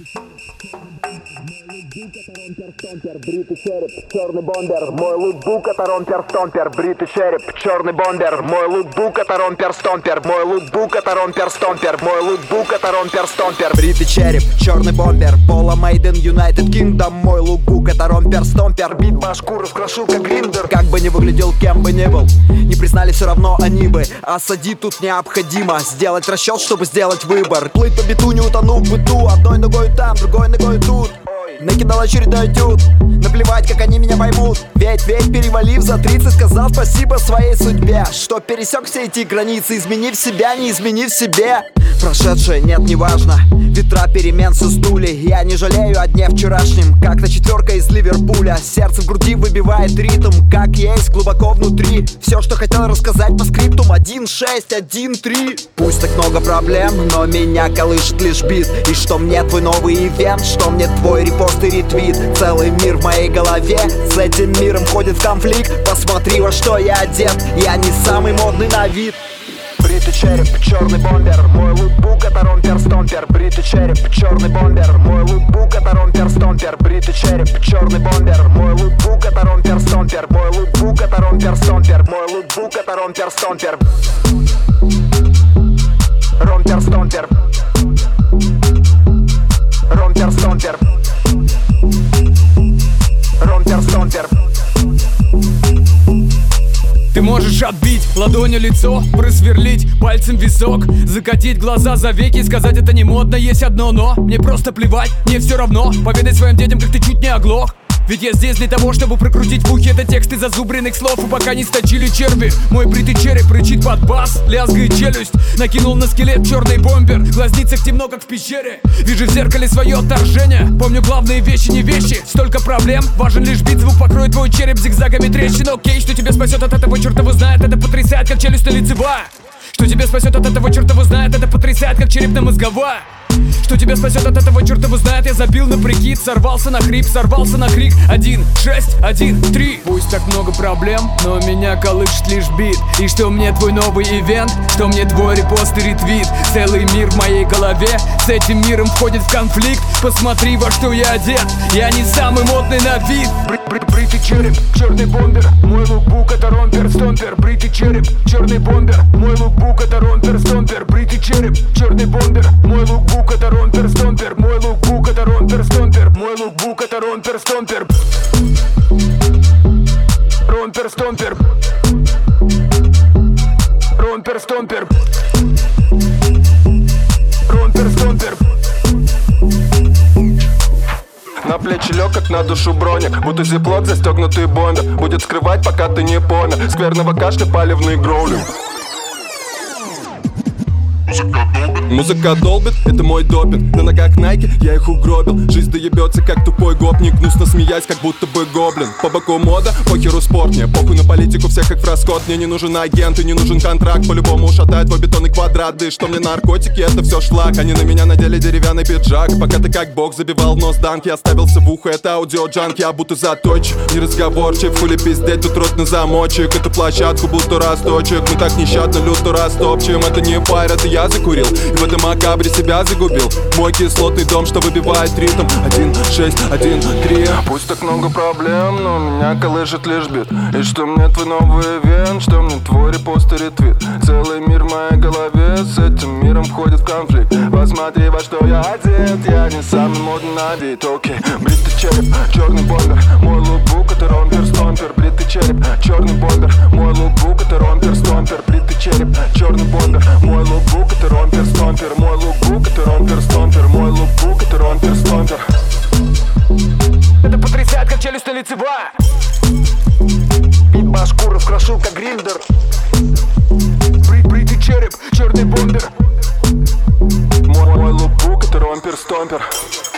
Бритый череп, черный бомбер, мой лукбук это ромпер-стомпер. Бритый череп, черный бомбер, мой лукбук это ромпер-стомпер. Мой лукбук это ромпер-стомпер. Мой лукбук это ромпер-стомпер. Бритый череп, черный бомбер, Пола Made in United Kingdom. Мой лукбук это ромпер-стомпер. Бит башку раскрошу как гриндер. Как бы ни выглядел, кем бы ни был, не признали, все равно они бы. Осадить тут необходимо, сделать расчет, чтобы сделать выбор. Плыть по биту, не утонув в быту. Одной ногой там, другой ногой тут. Накидал очередной этюд, наплевать, как они меня поймут. Ведь перевалив за 30, сказал спасибо своей судьбе, что пересек все эти границы, изменив себя, не изменив себе. Прошедшее нет, не важно, ветра перемен создули. Я не жалею о дне вчерашнем, как та четверка из Ливерпуля. Сердце в груди выбивает ритм, как есть глубоко внутри. Все, что хотел рассказать по скриптум: 1-6, 1-3. Пусть так много проблем, но меня колышет лишь бит. И что мне твой новый ивент, что мне твой репост и ретвит. Целый мир в моей голове с этим миром входит в конфликт. Посмотри, во что я одет, я не самый модный на вид. Бритый череп, черный бомбер, мой лукбук это ромпер-стомпер. Бритый череп, черный бомбер, мой лукбук это ромпер-стомпер. Бритый череп, черный бомбер, мой лукбук это ромпер-стомпер. Мой лукбук это ромпер-стомпер. Мой лукбук это ромпер-стомпер. Ромпер-стомпер. Ромпер-стомпер. Ромпер-стомпер. Ты можешь отбить ладонью лицо, просверлить пальцем висок, закатить глаза за веки и сказать: это не модно, есть одно но. Мне просто плевать, мне все равно. Поведай своим детям, как ты чуть не оглох. Ведь я здесь для того, чтобы прокрутить в ухе это тексты зазубренных слов. И пока не сточили черви, мой бритый череп рычит под бас, лязгает челюсть. Накинул на скелет черный бомбер, в глазницах темно, как в пещере. Вижу в зеркале свое отторжение, помню главные вещи, не вещи. Столько проблем, важен лишь бит, звук покроет твой череп зигзагами трещин. Окей, что тебя спасет от этого, черт его знает. Это потрясает, как челюстно-лицевая. Что тебя спасет от этого, черт его знает. Это потрясает, как черепно-мозговая. Что тебя спасет от этого, черт его знает. Я забил на прикид, сорвался на хрип, сорвался на крик. 1-6, 1-3. Пусть так много проблем, но меня колышет лишь бит. И что мне твой новый ивент, что мне твой репост и ретвит. Целый мир в моей голове с этим миром входит в конфликт. Посмотри, во что я одет, я не самый модный на вид. Бритый череп, черный бомбер, мой лукбук это ромпер-стомпер. Бритый череп, черный бомбер, мой лукбук это ромпер-стомпер. Бритый череп, черный бомбер, мой лукбук это ромпер-стомпер. Мой лукбук это ромпер-стомпер. Мой лукбук это ромпер-стомпер. Ромпер-стомпер. Ромпер-стомпер. Ромпер-стомпер. На плечи лег, как на душу броник, будто зиплок, застегнутый бомбер. Будет скрывать, пока ты не помер. Скверного кашля, палевный гроули. Музыка долбит, это мой допинг. На ногах Nike, я их угробил. Жизнь доебется, как тупой гопник, гнусно смеясь, как будто бы гоблин. По боку мода, похеру спорт. Мне похуй на политику, всех как фраскот. Мне не нужен агент и не нужен контракт. По-любому ушатает твой бетонный квадрат. Да и что мне наркотики, это все шлак. Они на меня надели деревянный пиджак. Пока ты как бог забивал в нос данки, оставился в ухо, это аудиоджанк. Я будто заточек, неразговорчив, хули пиздеть, тут рот на замочек. Эту площадку будто расточек. Мы так нещадно люто растопчем. Это не пар, это я закурил. В этом макабре себя загубил. Мой кислотный дом, что выбивает ритм. 1-6, 1-3. Пусть так много проблем, но меня колышет лишь бит. И что мне твой новый ивент, что мне твой репост и ретвит. Целый мир в моей голове с этим миром входит в конфликт. Посмотри, во что я одет, я не самый модный на вид. Окей, бритый череп, черный бомбер, мой лукбук это ромпер-стомпер. Бритый череп, черный бомбер, мой лукбук это ромпер-стомпер. Бритый череп, черный бомбер, мой лукбук это ромпер-стомпер. Мой лукбук это ромпер-стомпер. Мой лукбук это ромпер-стомпер. Это потрясает, как челюстно-лицевая. Бит башку раскрошу, как гриндер. Бритый череп, черный бомбер. Мой лукбук это ромпер-стомпер.